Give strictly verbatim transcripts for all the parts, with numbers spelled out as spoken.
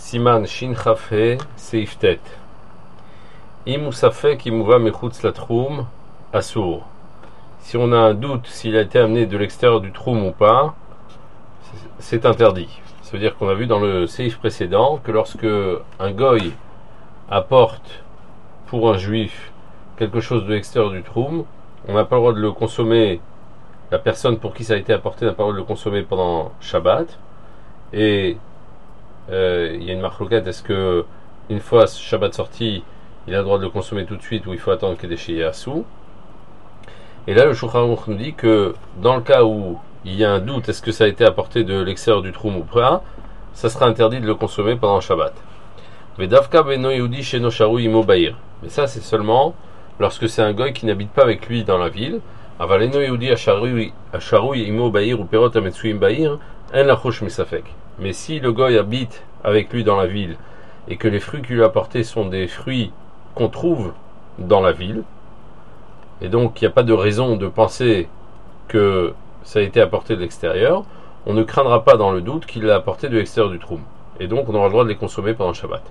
Siman Shin Chafhe Seiftet. Im Safek Imuva Mechutz Latrum Asur. Si on a un doute s'il a été amené de l'extérieur du troum ou pas, c'est interdit. Ça veut dire qu'on a vu dans le séif précédent que lorsque un goy apporte pour un juif quelque chose de l'extérieur du troum, on n'a pas le droit de le consommer. La personne pour qui ça a été apporté n'a pas le droit de le consommer pendant Shabbat. Et euh, il y a une marloquette, est-ce que une fois Shabbat sorti, il a le droit de le consommer tout de suite ou il faut attendre qu'il y ait des Yassou. Et là, le Shulchan Aruch nous dit que dans le cas où il y a un doute, est-ce que ça a été apporté de l'extérieur du troum ou pas, ça sera interdit de le consommer pendant Shabbat. Mais ça, c'est seulement lorsque c'est un goy qui n'habite pas avec lui dans la ville. Mais si le goy habite avec lui dans la ville et que les fruits qu'il lui a apportés sont des fruits qu'on trouve dans la ville, et donc il n'y a pas de raison de penser que ça a été apporté de l'extérieur, on ne craindra pas dans le doute qu'il l'a apporté de l'extérieur du troum. Et donc on aura le droit de les consommer pendant le Shabbat.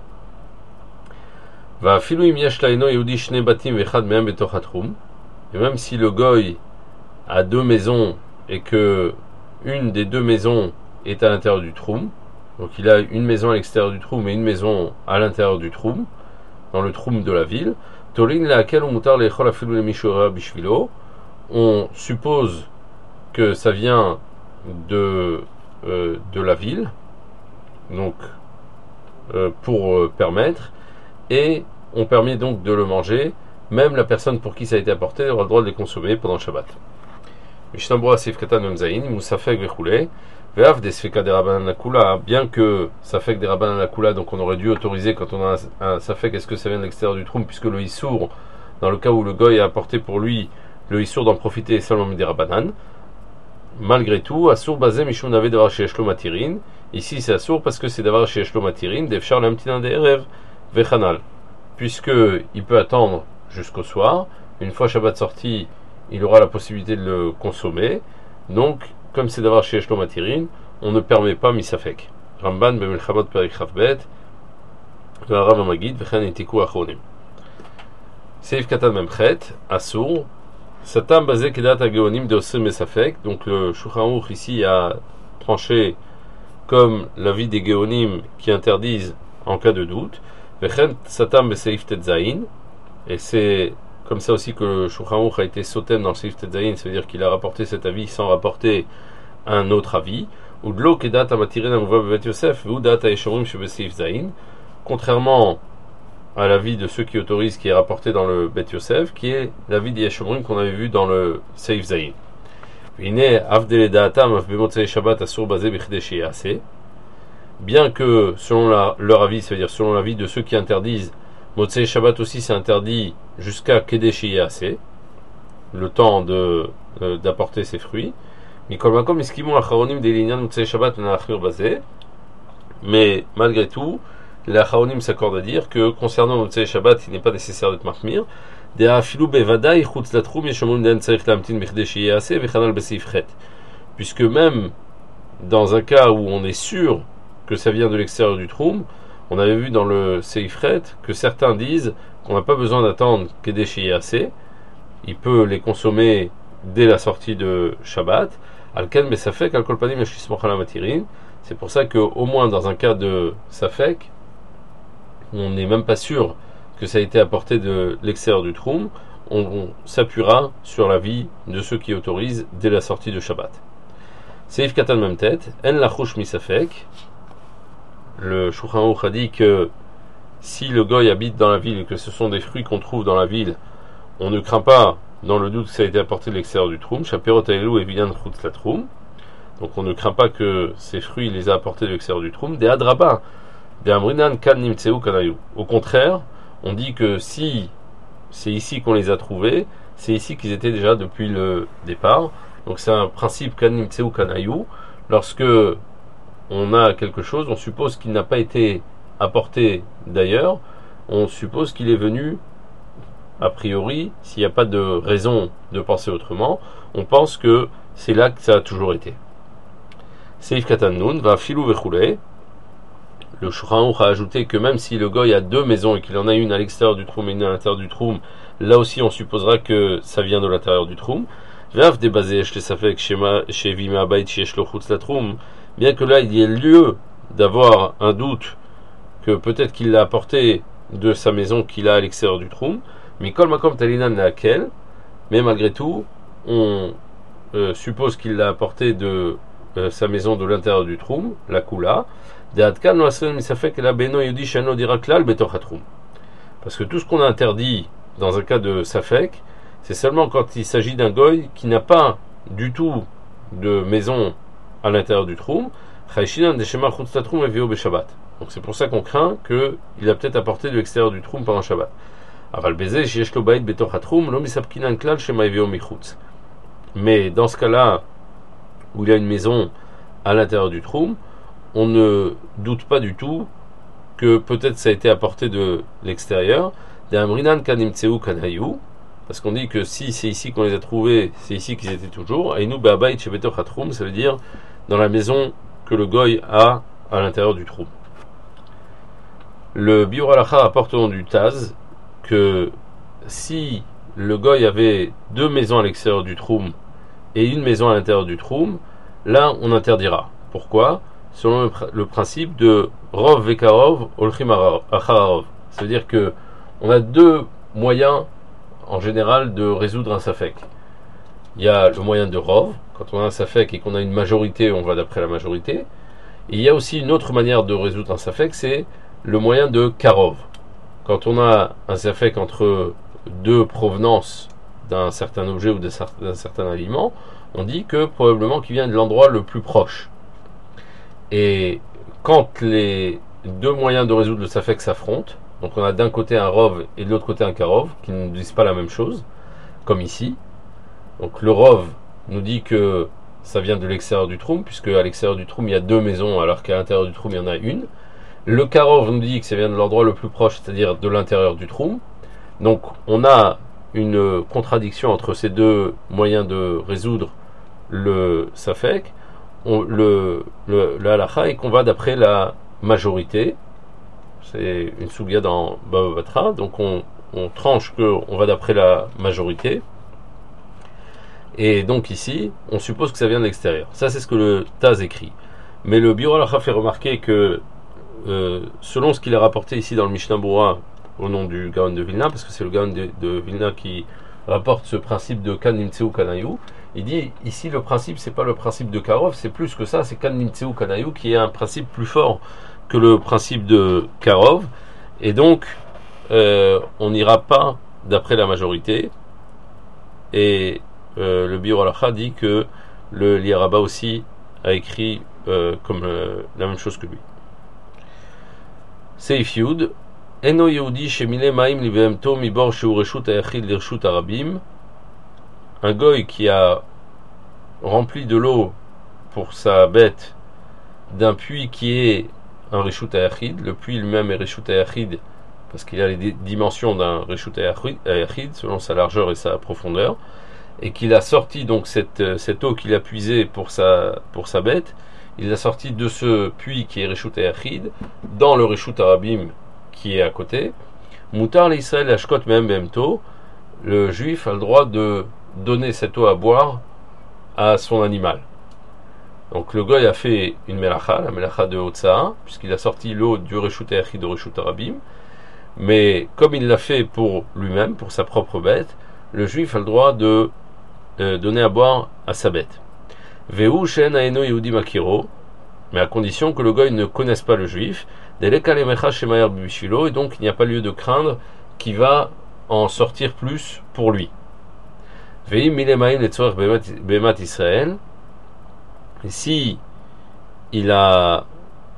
Et même si le goy a deux maisons et que une des deux maisons est à l'intérieur du troum, donc il a une maison à l'extérieur du troum et une maison à l'intérieur du troum, dans le troum de la ville, on suppose que ça vient de, euh, de la ville, donc euh, pour euh, permettre, et on permet donc de le manger, même la personne pour qui ça a été apporté aura le droit de les consommer pendant le Shabbat. Bien que Safek des Rabbanan Lakula, donc on aurait dû autoriser quand on a un, un Safek, est-ce que ça vient de l'extérieur du troum, puisque le Issour, dans le cas où le goy a apporté pour lui, le Issour d'en profiter est seulement des Rabbanan. Malgré tout, Assour Bazé Mishum Nave Davar Sheeshlo Matirin. Ici c'est Assour parce que c'est Davar Sheeshlo Matirin, Devchar Lamtinan de Erev Vechanal. Puisque il peut attendre jusqu'au soir, une fois Shabbat sorti, il aura la possibilité de le consommer. Donc, comme c'est d'avoir chez Eshlo Matirin, on ne permet pas Misafek. Ramban Bemelchamot Perik Chavbet, Rav Amagid, Vechen Etiku Achronim. Seif Katan Memchet, Assour, Satam Bazé Kedat Ageonim de Osem Mesafek. Donc, le Shulchan Aruch ici a tranché comme l'avis des Géonim qui interdisent en cas de doute. Vechen Satam Beseif Tetzain, et c'est comme ça aussi que le Shulchan Aruch a été sotem dans le Seif Tetzain, ça veut dire qu'il a rapporté cet avis sans rapporter un autre avis. Ou de l'eau kedat amatirin amuva bevet Yosef, ou dat aeshorim shebe Seif Zain, contrairement à l'avis de ceux qui autorisent, qui est rapporté dans le Bet Yosef, qui est l'avis des Yeshorim qu'on avait vu dans le Seif Zain. Bien que selon la, leur avis, ça veut dire selon l'avis de ceux qui interdisent, Motzei Shabbat aussi c'est interdit jusqu'à Kedesh Yaseh, le temps de, euh, d'apporter ses fruits. Mais malgré tout, les Acharonim s'accordent à dire que concernant Motzei Shabbat, il n'est pas nécessaire d'être mahmir. Puisque même dans un cas où on est sûr que ça vient de l'extérieur du troum, on avait vu dans le Seifret que certains disent qu'on n'a pas besoin d'attendre Kedesh Yaseh, il peut les consommer dès la sortie de Shabbat. Alken Besafek, Alkolpanim Yashismoch Matirin. C'est pour ça qu'au moins dans un cas de Safek, on n'est même pas sûr que ça a été apporté de l'extérieur du troum, on, on s'appuiera sur l'avis de ceux qui autorisent dès la sortie de Shabbat. Seif Katan même tête, En Lachouch Misafek. Le Shulchan Aruch a dit que si le goy habite dans la ville et que ce sont des fruits qu'on trouve dans la ville, on ne craint pas, dans le doute, que ça a été apporté de l'extérieur du troum. Chaperot Aelou et Vidan Chutz la troum. Donc on ne craint pas que ces fruits les a apportés de l'extérieur du troum. Des Hadraba, des Amrinan Kan Nimtseu Kanayou. Au contraire, on dit que si c'est ici qu'on les a trouvés, c'est ici qu'ils étaient déjà depuis le départ. Donc c'est un principe Kan Nimtseu Kanayou. Lorsque on a quelque chose, on suppose qu'il n'a pas été apporté d'ailleurs, on suppose qu'il est venu, a priori, s'il n'y a pas de raison de penser autrement, on pense que c'est là que ça a toujours été. Seif Katan Nun, va filou vechule, le Shulchan Aruch a ajouté que même si le goy a deux maisons et qu'il en a une à l'extérieur du troum et une à l'intérieur du troum, là aussi on supposera que ça vient de l'intérieur du troum. Bien que là il y ait lieu d'avoir un doute que peut-être qu'il l'a apporté de sa maison qu'il a à l'extérieur du troum, mais mais malgré tout, on euh, suppose qu'il l'a apporté de euh, sa maison de l'intérieur du troum, la kula, parce que tout ce qu'on a interdit dans un cas de safek, c'est seulement quand il s'agit d'un goy qui n'a pas du tout de maison à l'intérieur du troum. Donc c'est pour ça qu'on craint qu'il a peut-être apporté de l'extérieur du troum pendant Shabbat. Mais dans ce cas-là, où il y a une maison à l'intérieur du troum, on ne doute pas du tout que peut-être ça a été apporté de l'extérieur. Parce qu'on dit que si c'est ici qu'on les a trouvés, c'est ici qu'ils étaient toujours. Et nous, ça veut dire dans la maison que le goy a à l'intérieur du troum. Le Biur Halacha rapporte au nom du Taz que si le goy avait deux maisons à l'extérieur du troum et une maison à l'intérieur du troum, là on interdira. Pourquoi? Selon le, pr- le principe de Rov Vekarov Olchim Achararov. C'est-à-dire que on a deux moyens en général de résoudre un safek. Il y a le moyen de Rov, quand on a un safek et qu'on a une majorité, on va d'après la majorité. Et il y a aussi une autre manière de résoudre un safek, c'est le moyen de Karov. Quand on a un safek entre deux provenances d'un certain objet ou d'un certain aliment, on dit que probablement qu'il vient de l'endroit le plus proche. Et quand les deux moyens de résoudre le safek s'affrontent, donc on a d'un côté un rov et de l'autre côté un karov, qui ne disent pas la même chose, comme ici. Donc le rov nous dit que ça vient de l'extérieur du troum, puisque à l'extérieur du troum il y a deux maisons, alors qu'à l'intérieur du troum il y en a une. Le karov nous dit que ça vient de l'endroit le plus proche, c'est-à-dire de l'intérieur du troum. Donc on a une contradiction entre ces deux moyens de résoudre le safek. On, le, le, le halacha est qu'on va d'après la majorité. C'est une sougia dans Bava Batra, donc on, on tranche qu'on va d'après la majorité. Et donc ici, on suppose que ça vient de l'extérieur. Ça, c'est ce que le Taz écrit. Mais le Biur Halacha fait remarquer que euh, selon ce qu'il a rapporté ici dans le Mishnah Berurah au nom du Gaon de Vilna, parce que c'est le Gaon de, de Vilna qui rapporte ce principe de Kan Nimtseu Kanayou, il dit ici le principe c'est pas le principe de Karov, c'est plus que ça, c'est Kan Nimtseu Kanayou qui est un principe plus fort que le principe de Karov, et donc euh, on n'ira pas d'après la majorité, et euh, le Biur Halacha dit que le Liaraba aussi a écrit euh, comme euh, la même chose que lui. Seif Yud Eno Yehudi Shemile Maim Livemto Mibor Sheureshut Ayachid Lirshut Arabim. Un goy qui a rempli de l'eau pour sa bête d'un puits qui est un Reshut Ayachid. Le puits lui-même est Reshut Ayachid parce qu'il a les dimensions d'un Reshut Ayachid selon sa largeur et sa profondeur, et qu'il a sorti donc cette, cette eau qu'il a puisée pour sa, pour sa bête, il l'a sorti de ce puits qui est Reshut Ayachid dans le Reshut Arabim qui est à côté. Moutar l'Israël ashkot mehem behemto, le juif a le droit de donner cette eau à boire à son animal. Donc le goy a fait une melacha, la melacha de Hotza'a, puisqu'il a sorti l'eau du Reshut Ayachid au Reshut Arabim, mais comme il l'a fait pour lui-même, pour sa propre bête, le juif a le droit de euh, donner à boire à sa bête. Vehu she'en ha'eno yehudi makiro, mais à condition que le goy ne connaisse pas le juif, et donc il n'y a pas lieu de craindre qu'il va en sortir plus pour lui. Et si il a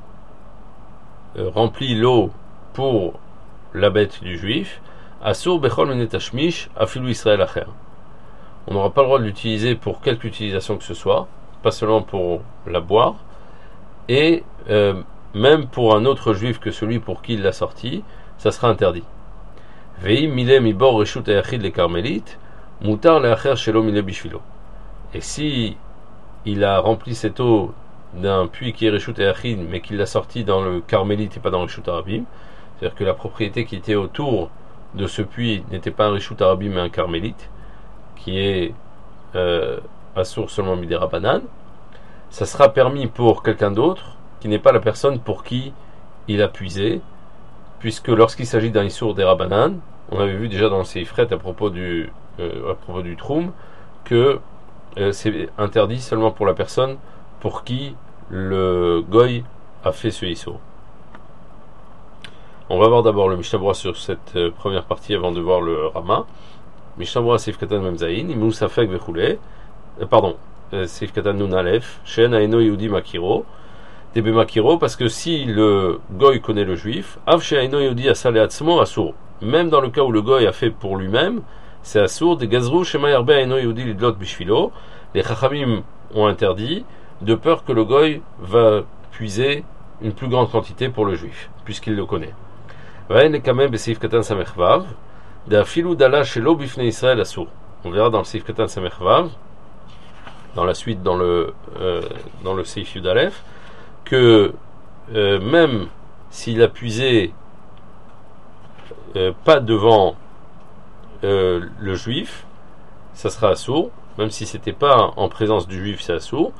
rempli l'eau pour la bête du juif, Asur bechol menetashmish afilu Israël acher. On n'aura pas le droit de l'utiliser pour quelque utilisation que ce soit, pas seulement pour la boire, et euh, même pour un autre juif que celui pour qui il l'a sorti, ça sera interdit. Vei mile mi bor reshut ayachid le carmélite, mutar leacher shelo mile bishvilo. Et si il a rempli cette eau d'un puits qui est Reshut et Achid, mais qu'il l'a sorti dans le Carmélite et pas dans le Reshut Arabim, c'est-à-dire que la propriété qui était autour de ce puits n'était pas un Reshut Arabim mais un Carmélite, qui est euh, assour seulement Midera Banane, ça sera permis pour quelqu'un d'autre qui n'est pas la personne pour qui il a puisé, puisque lorsqu'il s'agit d'un Issour des Rabanan, on avait vu déjà dans le Seifret à propos du, euh, à propos du Troum, que euh, c'est interdit seulement pour la personne pour qui le Goy a fait ce Issour. On va voir d'abord le Mishnah Berurah sur cette euh, première partie avant de voir le Rama. Mishnah Berurah Seif Katan Memzaïn, Imou Safek Vechule, pardon, Seif Katan Nun Aleph, Shen Aeno Yehudi Makiro, Debe Makiro, parce que si le Goy connaît le juif, Av Sheaino Yehudi Asale Atzmo Asur, même dans le cas où le Goy a fait pour lui-même, c'est Asur, de Gazrou Shema Yarbe Aeno Yehudi Lidlot Bishvilo, les Chachamim ont interdit, de peur que le Goy va puiser une plus grande quantité pour le juif, puisqu'il le connaît. Vaen Kamem Beseif Katan Samechvav, Da Filou Dala Shelo Bifne Israël Asur. On verra dans le Seif Katan Samechvav, dans la suite, dans le, euh, dans le Seif Yudalef, que euh, même s'il a puisé euh, pas devant euh, le juif, ça sera assourd, même si c'était pas en présence du juif, c'est assourd.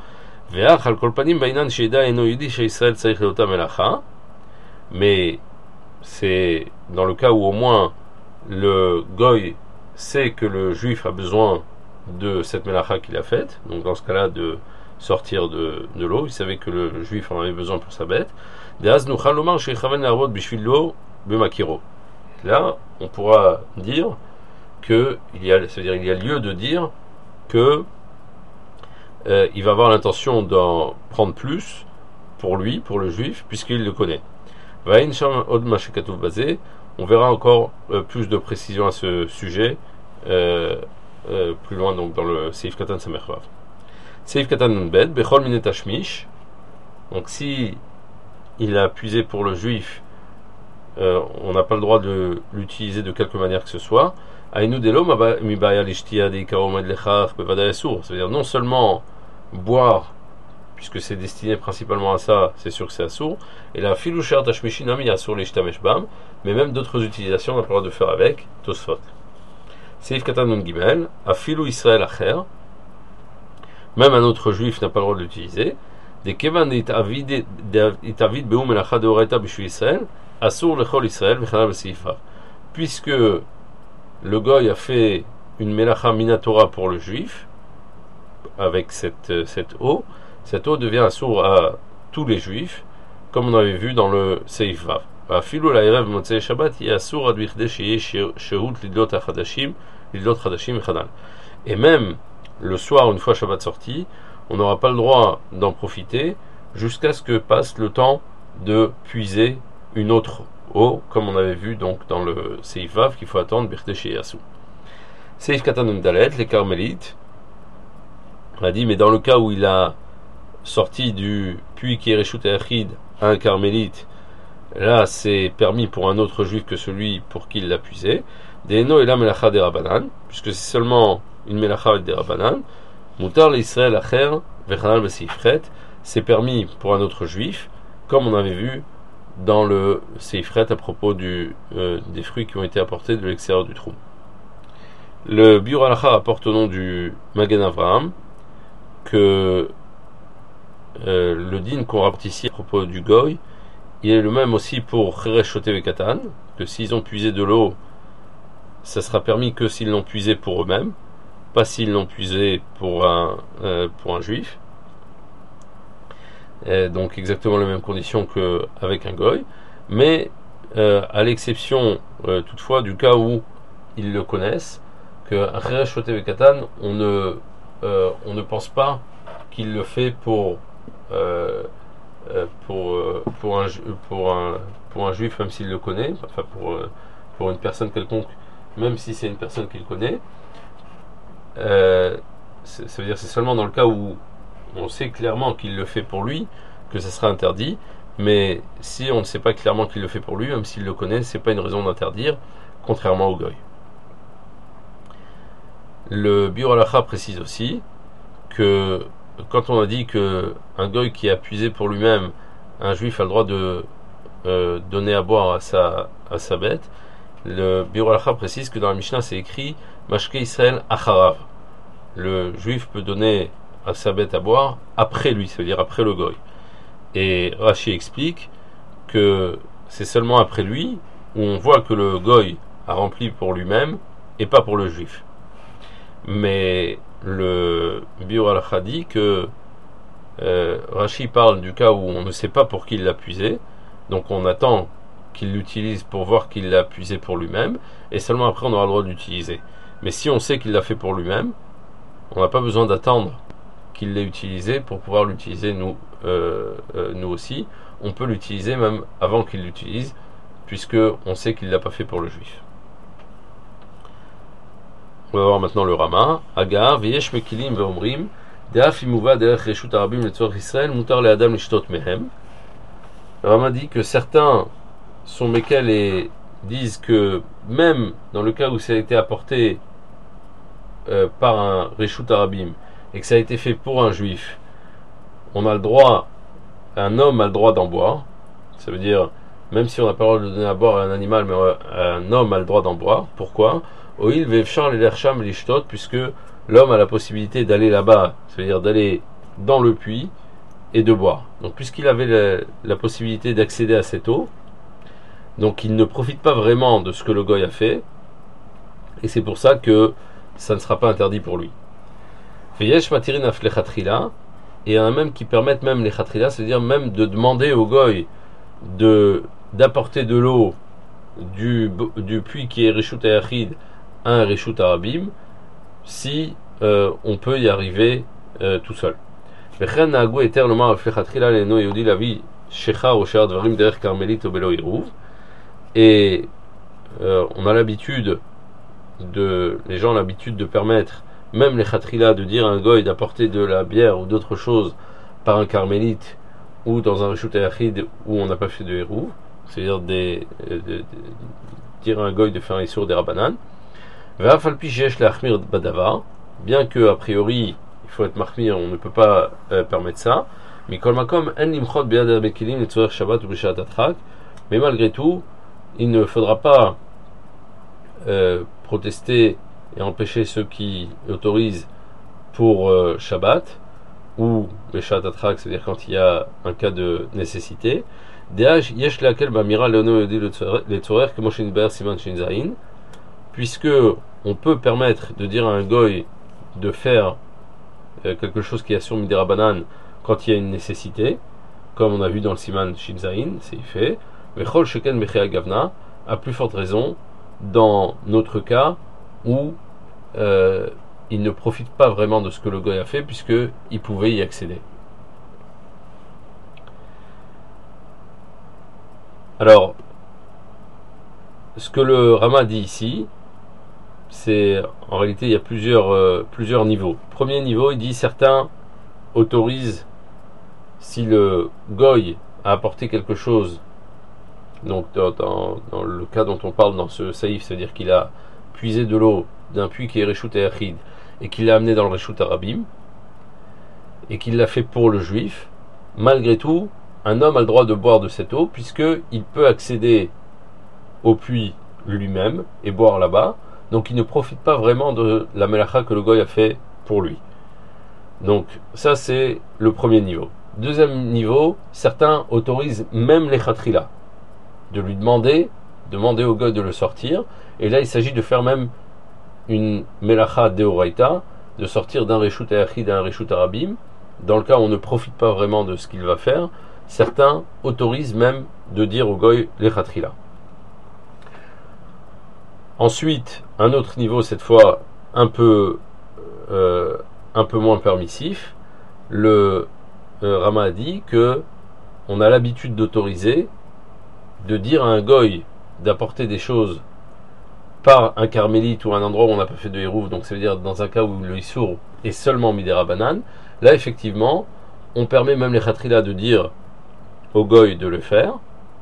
Mais c'est dans le cas où au moins le goy sait que le juif a besoin de cette melacha qu'il a faite, donc dans ce cas-là de sortir de, de l'eau, il savait que le juif en avait besoin pour sa bête. Là, on pourra dire que il y a, c'est-à-dire il y a lieu de dire que euh, il va avoir l'intention d'en prendre plus pour lui, pour le juif, puisqu'il le connaît. On verra encore euh, plus de précision à ce sujet euh, euh, plus loin, donc dans le Seif Katan Samervav. Seif Katan Nunbet, Bechol Minet Hashmish. Donc si il a puisé pour le juif, euh, on n'a pas le droit de l'utiliser de quelque manière que ce soit. C'est-à-dire non seulement boire, puisque c'est destiné principalement à ça, c'est sûr que c'est assour. Et la filoucher tashmishinami assour l'ishtameshbam, mais même d'autres utilisations on n'a pas le droit de faire avec. Tosfot. Seif Katan Nun Gimel, afilou Israël acher. Même un autre juif n'a pas le droit de l'utiliser. Des kevan itavid beum melacha deoraita b'shu Israël, assour lechol Israël v'chanal b'seifa. Puisque le goy a fait une melacha minatora pour le juif, avec cette, cette eau, cette eau devient assour à tous les juifs, comme on avait vu dans le Seif Vav. Afilou la'erev motzei Shabbat y assour ad bichdei sheyeh shehut lidlot hachadashim, lidlot hadashim v'chanal. Et même le soir, une fois Shabbat sorti, on n'aura pas le droit d'en profiter jusqu'à ce que passe le temps de puiser une autre eau, comme on avait vu donc dans le Seif Vav, qu'il faut attendre Birte chez Yassou. Seif Katan Dalet, les Carmélites, on a dit, mais dans le cas où il a sorti du puits qui est Reshut et Achid à un Carmélite, là c'est permis pour un autre juif que celui pour qui il l'a puisé. Deeno et la melacha des Rabanan, puisque c'est seulement une melacha avec des Rabanan. Mutar l'Israël acher vechanal b'seifret, c'est permis pour un autre juif, comme on avait vu dans le seifret à propos du, euh, des fruits qui ont été apportés de l'extérieur du trou. Le Biur Halacha rapporte au nom du Magen Avraham que euh, le din qu'on rapporte ici à propos du goy, il est le même aussi pour Cheresh Shote Vekatan, que s'ils ont puisé de l'eau, ça sera permis que s'ils l'ont puisé pour eux-mêmes, pas s'ils l'ont puisé pour un, euh, pour un juif. Et donc exactement les mêmes conditions qu'avec un goy, mais euh, à l'exception euh, toutefois du cas où ils le connaissent, que Cheresh Shote Vekatan, on ne, euh, on ne pense pas qu'il le fait pour euh, pour, euh, pour, un, pour, un, pour un juif, même s'il le connaît, enfin pour, euh, pour une personne quelconque, même si c'est une personne qu'il connaît. Euh, ça veut dire que c'est seulement dans le cas où on sait clairement qu'il le fait pour lui que ça sera interdit, mais si on ne sait pas clairement qu'il le fait pour lui, même s'il le connaît, c'est pas une raison d'interdire, contrairement au goy. Le Biur Halacha précise aussi que quand on a dit que un goy qui a puisé pour lui-même, un juif a le droit de euh, donner à boire à sa, à sa bête, le Biur Halacha précise que dans la Mishnah c'est écrit Mashke Israël Acharav. Le juif peut donner à sa bête à boire après lui, c'est-à-dire après le goy. Et Rashi explique que c'est seulement après lui où on voit que le goy a rempli pour lui-même et pas pour le juif. Mais le Biur Halacha dit que euh, Rashi parle du cas où on ne sait pas pour qui il l'a puisé, donc on attend qu'il l'utilise pour voir qu'il l'a puisé pour lui-même, et seulement après on aura le droit de l'utiliser. Mais si on sait qu'il l'a fait pour lui-même, on n'a pas besoin d'attendre qu'il l'ait utilisé pour pouvoir l'utiliser nous, euh, euh, nous aussi. On peut l'utiliser même avant qu'il l'utilise, puisque on sait qu'il ne l'a pas fait pour le juif. On va voir maintenant le Rama. Agar, v'yesh mekilim ve'omrim, de'af imuva derech reshut arabim letzorech Israël, mutar le'adam lishtot mehem. Le Rama dit que certains sont mekels et disent que même dans le cas où ça a été apporté euh, par un reshut arabim et que ça a été fait pour un juif, on a le droit, un homme a le droit d'en boire. Ça veut dire, même si on n'a pas le droit de donner à boire à un animal, mais un homme a le droit d'en boire. Pourquoi? Oil vevchar l'ersham lishtot, puisque l'homme a la possibilité d'aller là-bas, c'est-à-dire d'aller dans le puits et de boire. Donc puisqu'il avait la, la possibilité d'accéder à cette eau, donc il ne profite pas vraiment de ce que le goy a fait, et c'est pour ça que ça ne sera pas interdit pour lui. Veyesh matirin af lechatchila, et il y en a même qui permettent même les khatrila, c'est-à-dire même de demander au goy de d'apporter de l'eau du, du puits qui est Reshut Hayachid à un Reshut Arabim, si euh, on peut y arriver euh, tout seul. Et euh, on a l'habitude de, les gens ont l'habitude de permettre même les khatrila de dire à un goy d'apporter de la bière ou d'autres choses par un carmélite ou dans un reshut hayachid où on n'a pas fait de hérouv, c'est-à-dire des, de, de, de, dire à un goy de faire un issour des rabanan. Bien que a priori il faut être mahmir, on ne peut pas euh, permettre ça. Mais malgré tout, il ne faudra pas euh, protester et empêcher ceux qui autorisent pour euh, Shabbat ou Beshat Atrak, c'est-à-dire quand il y a un cas de nécessité. Puisque on peut permettre de dire à un goy de faire euh, quelque chose qui assure Midera Banan quand il y a une nécessité, comme on a vu dans le Siman Shinzain, c'est fait. Mais Chol Sheken Mechea Gavna, à plus forte raison dans notre cas où euh, il ne profite pas vraiment de ce que le goy a fait puisqu'il pouvait y accéder. Alors, ce que le Rama dit ici, c'est en réalité il y a plusieurs, euh, plusieurs niveaux. Premier niveau, il dit certains autorisent si le goy a apporté quelque chose. Donc dans, dans, dans le cas dont on parle dans ce saïf, c'est-à-dire qu'il a puisé de l'eau d'un puits qui est Reshut Hayachid et qu'il l'a amené dans le Reshut Arabim et qu'il l'a fait pour le juif, malgré tout, un homme a le droit de boire de cette eau puisqu'il peut accéder au puits lui-même et boire là-bas, donc il ne profite pas vraiment de la melacha que le goy a fait pour lui. Donc ça c'est le premier niveau. Deuxième niveau, certains autorisent même les khatrila, de lui demander, demander au goy de le sortir, et là il s'agit de faire même une melacha deoraita, de sortir d'un reshut hayachid à un reshut arabim, dans le cas où on ne profite pas vraiment de ce qu'il va faire. Certains autorisent même de dire au goy les khatrila. Ensuite, un autre niveau, cette fois un peu, euh, un peu moins permissif, le euh, Rama a dit que on a l'habitude d'autoriser de dire à un goy d'apporter des choses par un carmélite ou un endroit où on n'a pas fait de hérouv, donc ça veut dire dans un cas où le issour est seulement midera banan, là effectivement on permet même les khatrila de dire au goy de le faire,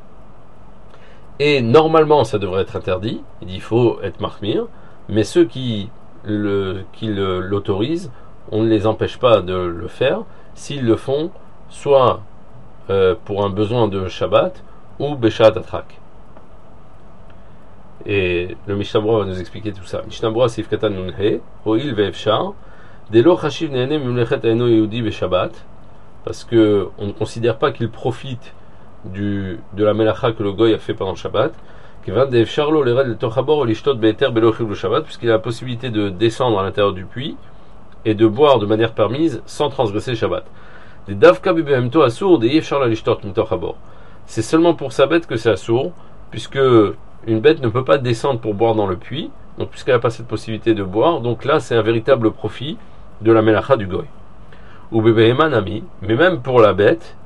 et normalement ça devrait être interdit, il dit il faut être mahmir, mais ceux qui, le, qui le, l'autorisent on ne les empêche pas de le faire s'ils le font soit euh, pour un besoin de Shabbat ou Beshat Atrak. Et le Mishnah Berurah va nous expliquer tout ça. Mishnah Berurah Sif Katan Nunhe, Ho'il ve'efshar, Delo Chashiv Ne'ene Mimlechet Aino Yehudi Beshabbat, parce que on ne considère pas qu'il profite du, de la melacha que le goy a fait pendant le Shabbat, puisqu'il a la possibilité de descendre à l'intérieur du puits et de boire de manière permise sans transgresser le Shabbat. C'est seulement pour sa bête que c'est assour, puisque une bête ne peut pas descendre pour boire dans le puits, donc puisqu'elle n'a pas cette possibilité de boire, donc là c'est un véritable profit de la melacha du goy. Ou nami, mais même pour la bête,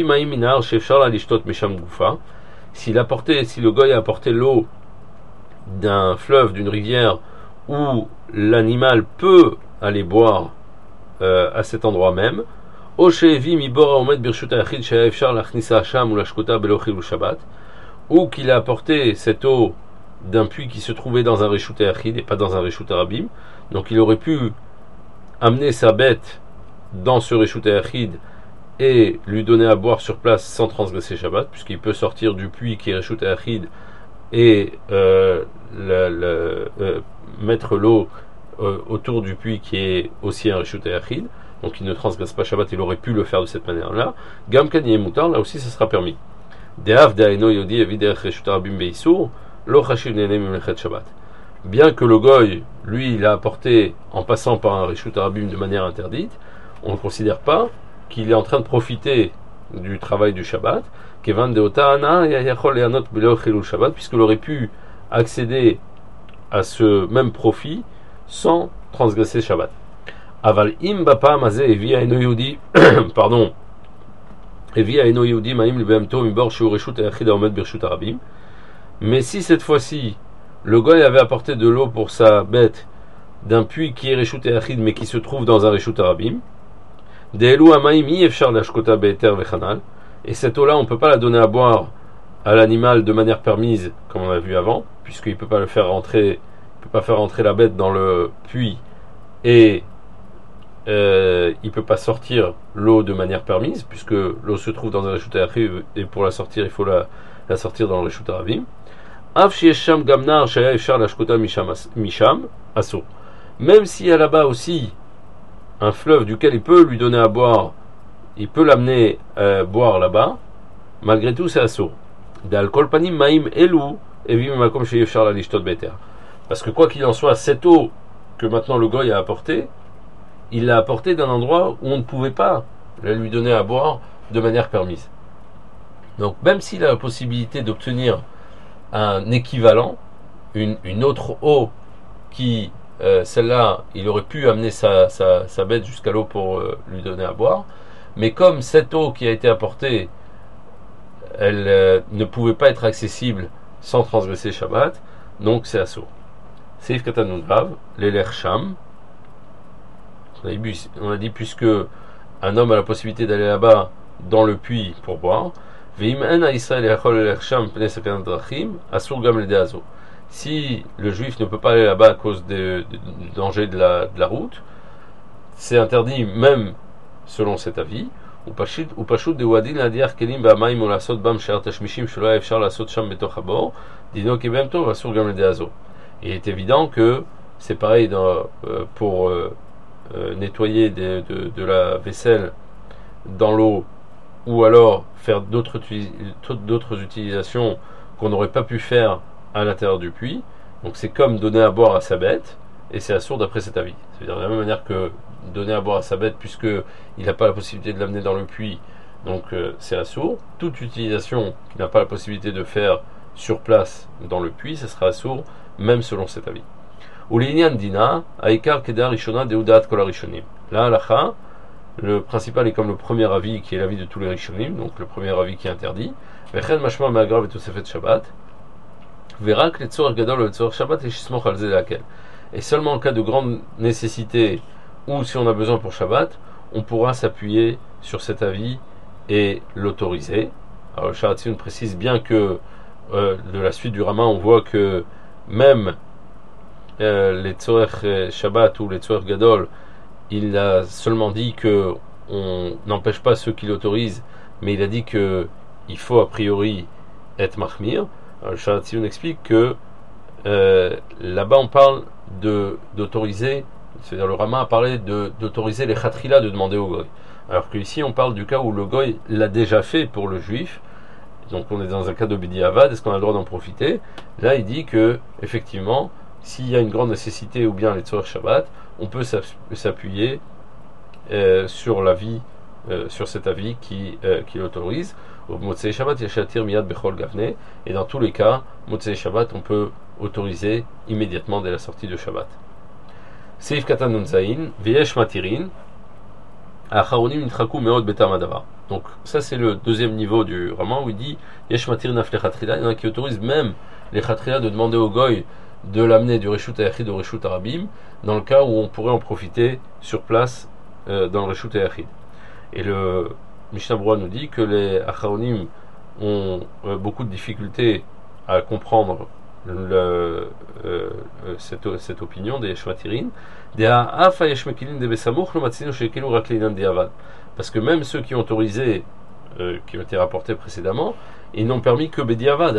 s'il a porté, si le goy a apporté l'eau d'un fleuve, d'une rivière, où l'animal peut aller boire euh, à cet endroit même, ou qu'il a apporté cette eau d'un puits qui se trouvait dans un reshut yachid et pas dans un reshut rabim, donc il aurait pu amener sa bête dans ce reshut yachid et lui donner à boire sur place sans transgresser Shabbat, puisqu'il peut sortir du puits qui est reshut yachid et euh, le, le, euh, mettre l'eau euh, autour du puits qui est aussi un reshut yachid, donc il ne transgresse pas Shabbat, il aurait pu le faire de cette manière-là. Gam kan yeh mutar, là aussi ça sera permis. De'av da'eno yodi evi derech reshut rabim beisur, lo chashiv ne'ene mimlechet Shabbat. Bien que le goy, lui, il a apporté en passant par un reshut rabim de manière interdite, on ne considère pas qu'il est en train de profiter du travail du Shabbat, puisqu'il aurait pu accéder à ce même profit sans transgresser Shabbat. Aval im bapa mazeh evi eno yehudi, pardon, evi eno yehudi ma'im libehemto mibor sheu reshut hayachid haomed bershut harabim. Mais si cette fois-ci le goy avait apporté de l'eau pour sa bête d'un puits qui est reshut hayachid mais qui se trouve dans un reshut harabim, de'elu ha'mayim hi efshar lashkota be'eter vechanal, et cette eau-là on ne peut pas la donner à boire à l'animal de manière permise comme on a vu avant, puisqu'il ne peut pas le faire rentrer, il peut pas faire rentrer la bête dans le puits et Euh, il ne peut pas sortir l'eau de manière permise, puisque l'eau se trouve dans un reshut hayachid et pour la sortir il faut la, la sortir dans le reshut harabim. Même s'il y a là-bas aussi un fleuve duquel il peut lui donner à boire, il peut l'amener à boire là-bas, malgré tout c'est assour. Parce que quoi qu'il en soit, cette eau que maintenant le goy a apportée, il l'a apporté d'un endroit où on ne pouvait pas la lui donner à boire de manière permise. Donc même s'il a la possibilité d'obtenir un équivalent, une, une autre eau qui, euh, celle-là, il aurait pu amener sa, sa, sa bête jusqu'à l'eau pour euh, lui donner à boire, mais comme cette eau qui a été apportée, elle euh, ne pouvait pas être accessible sans transgresser Shabbat, donc c'est assour. Seif Katan Nunvav, l'Eler Sham. On a dit, puisque un homme a la possibilité d'aller là-bas dans le puits pour boire, si le juif ne peut pas aller là-bas à cause de, de, du danger de la, de la route, c'est interdit même selon cet avis. Il est évident que c'est pareil dans, euh, pour euh, Euh, nettoyer de, de, de la vaisselle dans l'eau, ou alors faire d'autres, d'autres utilisations qu'on n'aurait pas pu faire à l'intérieur du puits. Donc c'est comme donner à boire à sa bête, et c'est assourd d'après cet avis. C'est-à-dire de la même manière que donner à boire à sa bête, puisque il n'a pas la possibilité de l'amener dans le puits, donc euh, c'est assourd. Toute utilisation qu'il n'a pas la possibilité de faire sur place dans le puits, ce sera assourd, même selon cet avis. Dina, Aikar Kedar Rishona Deudat Kol Rishonim. Là, l'Acha, le principal est comme le premier avis qui est l'avis de tous les Rishonim, donc le premier avis qui est interdit. Vechen Mashma Ma'agrav et Tosefet Shabbat. Verak le Tzorach Gadol le Tzorach Shabbat et Shismoch al Zelakel. Et seulement en cas de grande nécessité ou si on a besoin pour Shabbat, on pourra s'appuyer sur cet avis et l'autoriser. Alors le Sharatzion précise bien que euh, de la suite du Rama, on voit que même Euh, les Tzorech Shabbat ou les Tzorech Gadol, il a seulement dit que on n'empêche pas ceux qui l'autorisent, mais il a dit que il faut a priori être mahmir. Alors, le Sharatzion explique que euh, là-bas on parle de d'autoriser, c'est-à-dire le Rama a parlé de, d'autoriser les khatrila de demander au goy. Alors qu'ici on parle du cas où le goy l'a déjà fait pour le juif, donc on est dans un cas de Bidi Avad, est-ce qu'on a le droit d'en profiter? Là il dit que effectivement, s'il y a une grande nécessité ou bien les Tzorech Shabbat, on peut s'appuyer euh, sur l'avis, euh, sur cet avis qui, euh, qui l'autorise. Au Motzei Shabbat, Yashatir Miyad Bechol Gavne, et dans tous les cas, Motzei Shabbat, on peut autoriser immédiatement dès la sortie de Shabbat. Seif Katan Nunzain, Viesh Matirin, Acharonim Intraku Meod Betam Adavar. Donc, ça c'est le deuxième niveau du Raman où il dit Yesh Matirin Afle Chatrila. Il y en a qui autorisent même les Chatrila de demander au Goy de l'amener du Reshut Ayachid au Reshut Arabim, dans le cas où on pourrait en profiter sur place euh, dans le Reshut Ayachid. Et le Mishnah Berurah nous dit que les Acharonim ont euh, beaucoup de difficultés à comprendre le, euh, cette, cette opinion des Shmatirin, parce que même ceux qui ont autorisé, euh, qui ont été rapportés précédemment, ils n'ont permis que Bediavad,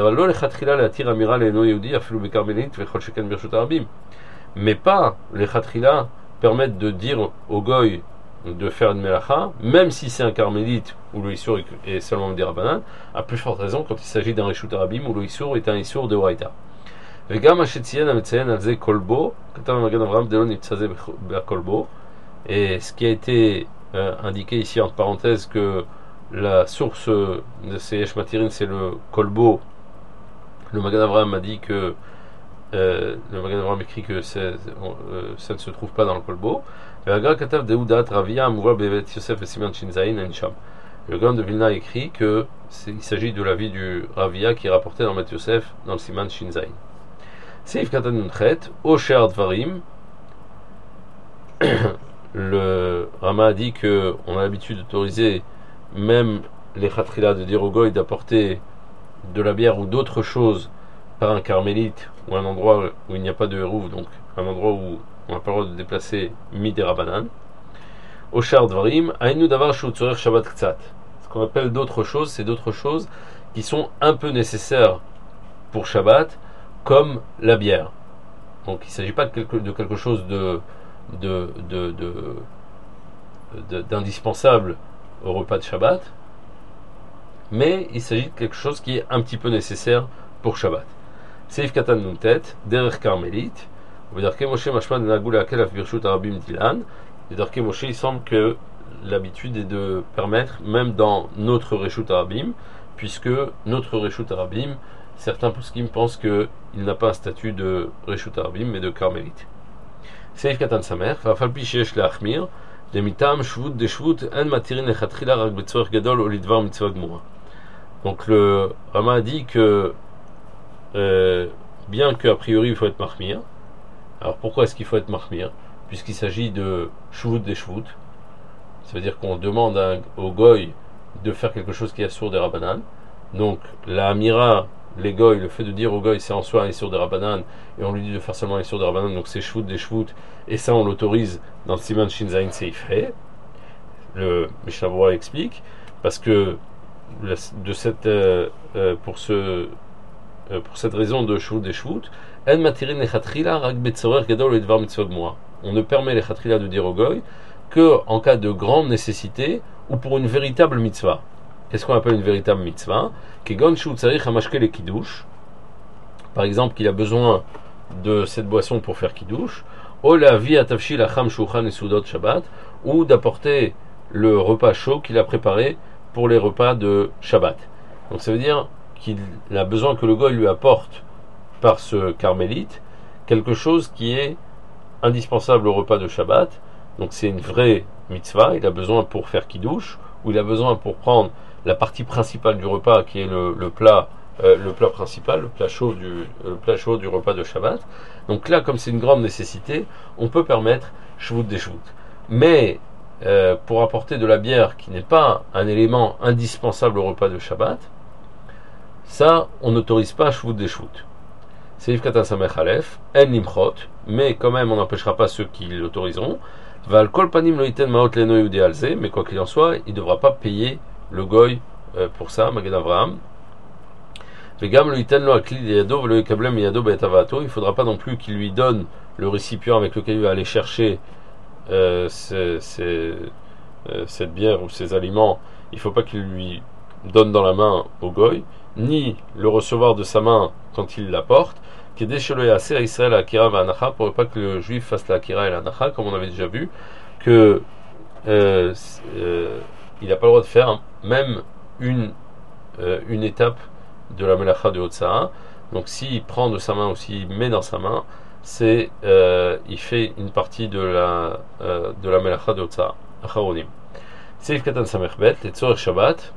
mais pas les Khatrila permettent de dire au Goy de faire une melacha, même si c'est un carmélite où le Issour est seulement des Rabbanan, à plus forte raison quand il s'agit d'un Reshut Arabim où le Issour est un Issour de Oraita. Et ce qui a été euh, indiqué ici entre parenthèses que la source de ces Yesh Matirin c'est le Kolbo. Le Magen Avraham a dit que euh, le Magen Avraham écrit que euh, ça ne se trouve pas dans le Kolbo. Le Gaon de Vilna écrit que il s'agit de l'avis du Ravia qui est rapporté dans Matt Yosef dans le Siman Shinzain. Seif Katan Nunchet, Osher Dvarim. Le Rama a dit que on a l'habitude d'autoriser même les Khatrila de dire au Goy d'apporter de la bière ou d'autres choses par un carmélite ou un endroit où il n'y a pas de hérouv, donc un endroit où on n'a pas le droit de déplacer Midera Rabanan. Oshar Dvarim, Ainu Davar Shu Tzorech Shabbat Ktsat. Ce qu'on appelle d'autres choses, c'est d'autres choses qui sont un peu nécessaires pour Shabbat, comme la bière. Donc il ne s'agit pas de quelque, de quelque chose de, de, de, de, de, d'indispensable au repas de Shabbat, mais il s'agit de quelque chose qui est un petit peu nécessaire pour Shabbat. Seif Katan Nuntet, Derer Karmelit, Vedarke Moshe Mashma de Nagula Akel Af Birshut Arabim Dilan. Vedarke Moshe, il semble que l'habitude est de permettre, même dans notre Reshut Arabim, puisque notre Reshut Arabim, certains poskim pensent qu'il n'a pas un statut de Reshut Arabim, mais de Karmélite. Seif Katan Samer, Vafalpi Sheesh Leachmir, Demitam Shvut de Shvut, En Matirin Lechatchila Rak Betzorech Gadol Olidvar Mitzvah Gmura. Donc le Rama a dit que euh, bien qu'a priori il faut être Mahmir. Alors pourquoi est-ce qu'il faut être Mahmir? Puisqu'il s'agit de Shvut des Shvut. Ça veut dire qu'on demande à, au Goy de faire quelque chose qui est sourd des Rabbanan. Donc la Amira, les Goy, le fait de dire au Goy c'est en soi un sourd des Rabbanan, et on lui dit de faire seulement un sourd des Rabbanan, donc c'est Shvut des Shvut, et ça on l'autorise dans le Siman Shinzain Seifrei. Le Mishnah Berurah explique, parce que de cette, euh, euh, pour, ce, euh, pour cette raison de Shvut des Shvut, En Matirin Lechatchila Rak Betzorech Gadol Olidvar Mitzvah Gmura. On ne permet les Khatrila de dire au Goy que en cas de grande nécessité ou pour une véritable mitzvah. Qu'est-ce qu'on appelle une véritable mitzvah? Kegon shu tzarich hamashke le kiddush. Par exemple, qu'il a besoin de cette boisson pour faire kiddush. O la vi atavshi lacham shulchan esudot Shabbat, ou d'apporter le repas chaud qu'il a préparé pour les repas de Shabbat. Donc ça veut dire qu'il a besoin que le goy lui apporte par ce carmélite quelque chose qui est indispensable au repas de Shabbat. Donc c'est une vraie mitzvah, il a besoin pour faire kiddush, ou il a besoin pour prendre la partie principale du repas qui est le, le plat euh, le plat principal, le plat chaud du le plat chaud du repas de Shabbat. Donc là, comme c'est une grande nécessité, on peut permettre shvut des shvut. Mais euh, pour apporter de la bière qui n'est pas un élément indispensable au repas de Shabbat, ça on n'autorise pas shvut des shvut. Seif Katan Samech Aleph, En Limchot, mais quand même on n'empêchera pas ceux qui l'autoriseront. Val kol panim lo iten maot leno yehudi alze, mais quoi qu'il en soit, il ne devra pas payer le goy euh, pour ça, Magad Avraham. Vegam lo iten lo akli yado velo yekablem yado be'et avato. Il ne faudra pas non plus qu'il lui donne le récipient avec lequel il va aller chercher euh, ces, ces, euh, cette bière ou ces aliments. Il ne faut pas qu'il lui donne dans la main au goy, ni le recevoir de sa main quand il l'apporte, qui est déchelé à Israël à Akira va Anacha, pour pas que le juif fasse la Akira et la Anacha, comme on avait déjà vu, que euh, euh, il n'a pas le droit de faire même une, euh, une étape de la Melacha de Hotza'a. Donc s'il prend de sa main ou s'il met dans sa main, c'est euh, il fait une partie de la euh, de la Melacha de Hotza'a. Acharonim. Seif Katan Samechbet, les Tzorech Shabbat.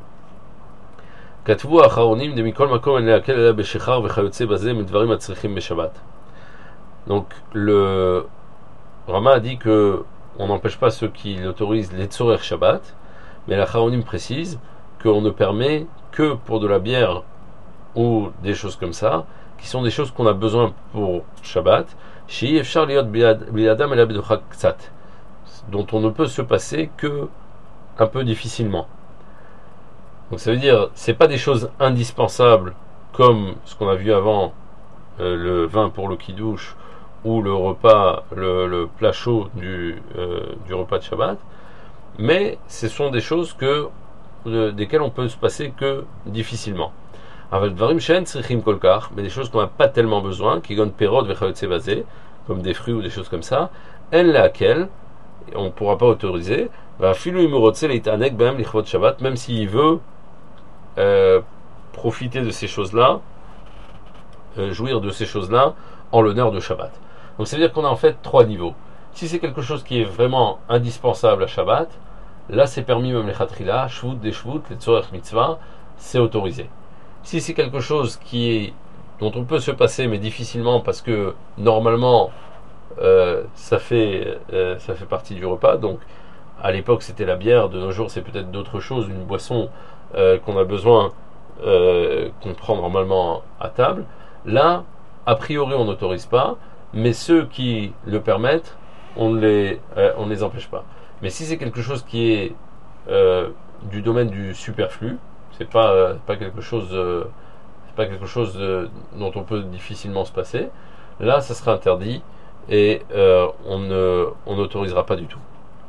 כתבו האחרונים דמכל מקום אין להקל אלא בשחר וכיוצא בזה מדברים הצריכים בשבת. Donc le Rama a dit que on n'empêche pas ceux qui l'autorisent les tzorech Shabbat, mais l'Acharonim précise qu'on ne permet que pour de la bière ou des choses comme ça, qui sont des choses qu'on a besoin pour Shabbat, chez Efshar liot biladam el abedocha ktsat, dont on ne peut se passer que un peu difficilement. Donc ça veut dire, c'est pas des choses indispensables comme ce qu'on a vu avant, euh, le vin pour le kiddush ou le repas, le, le plat chaud du, euh, du repas de Shabbat, mais ce sont des choses que, euh, desquelles on peut se passer que difficilement. Avec dvarim shen tzrichim kolkar, mais des choses qu'on n'a pas tellement besoin, qui gon perot vechayotze basé, comme des fruits ou des choses comme ça, en laquelle on ne pourra pas autoriser, va filu imurotze leitanek b'hem lichvot Shabbat, même s'il veut Euh, profiter de ces choses-là, euh, jouir de ces choses-là en l'honneur de Shabbat. Donc ça veut dire qu'on a en fait trois niveaux. Si c'est quelque chose qui est vraiment indispensable à Shabbat, là c'est permis même les chatrila, shvut, des shvut, les tzorech mitzvah, c'est autorisé. Si c'est quelque chose qui est, dont on peut se passer mais difficilement parce que normalement euh, ça fait euh, ça fait partie du repas, donc à l'époque c'était la bière, de nos jours c'est peut-être d'autres choses, une boisson Euh, qu'on a besoin, euh, qu'on prend normalement à table, là, a priori on n'autorise pas, mais ceux qui le permettent, on ne les, euh, on ne les empêche pas. Mais si c'est quelque chose qui est euh, du domaine du superflu, c'est pas, euh, pas quelque chose, euh, c'est pas quelque chose euh, dont on peut difficilement se passer, là ça sera interdit et euh, on ne, on n'autorisera pas du tout.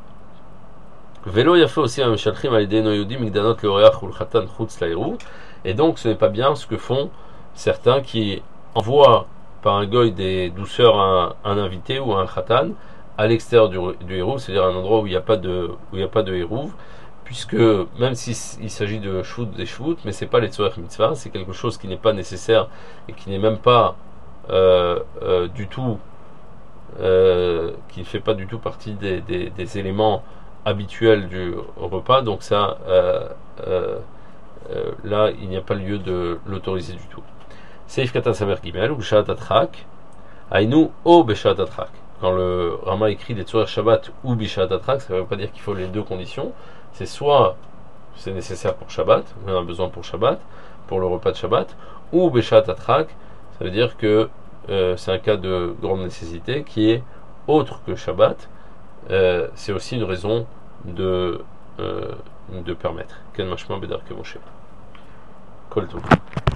Vélo y a fait aussi un shalchim alidé noyudi migdanot l'oreach ou le khatan chutz laïrou, et donc ce n'est pas bien ce que font certains qui envoient par un goy des douceurs à un, un invité ou à un khatan à l'extérieur du, du hérouv, c'est-à-dire un endroit où il n'y a pas de où il n'y a pas de hérouv, puisque même s'il s'agit de shvut des shvut, mais c'est pas les tzorech mitzvah, c'est quelque chose qui n'est pas nécessaire et qui n'est même pas euh, euh, du tout euh, qui ne fait pas du tout partie des, des, des éléments habituel du repas, donc ça euh, euh, euh, là il n'y a pas lieu de l'autoriser du tout. Seif katan samer gimel ou b'shat atrak aïnou o b'shat atrak. Quand le Rama écrit des tzorech Shabbat ou b'shat atrak, ça ne veut pas dire qu'il faut les deux conditions, c'est soit c'est nécessaire pour Shabbat, on en a besoin pour Shabbat, pour le repas de Shabbat, ou b'shat atrak, ça veut dire que euh, c'est un cas de grande nécessité qui est autre que Shabbat. Euh, c'est aussi une raison de, euh, de permettre. Ken mashma bedar ke Moshe. Kol tov.